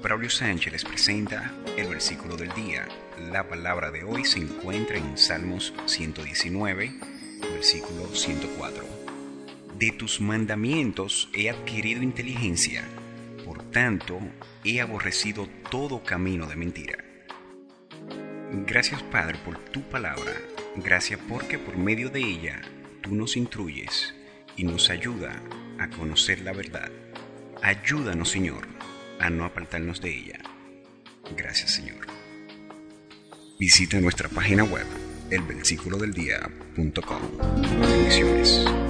Braulio Sánchez les presenta el versículo del día. La palabra de hoy se encuentra en Salmos 119, versículo 104. De tus mandamientos he adquirido inteligencia, por tanto he aborrecido todo camino de mentira. Gracias, Padre, por tu palabra. Gracias porque por medio de ella tú nos instruyes y nos ayuda a conocer la verdad. Ayúdanos, Señor, a no apartarnos de ella. Gracias, Señor. Visita nuestra página web, elversículodeldia.com. Bendiciones.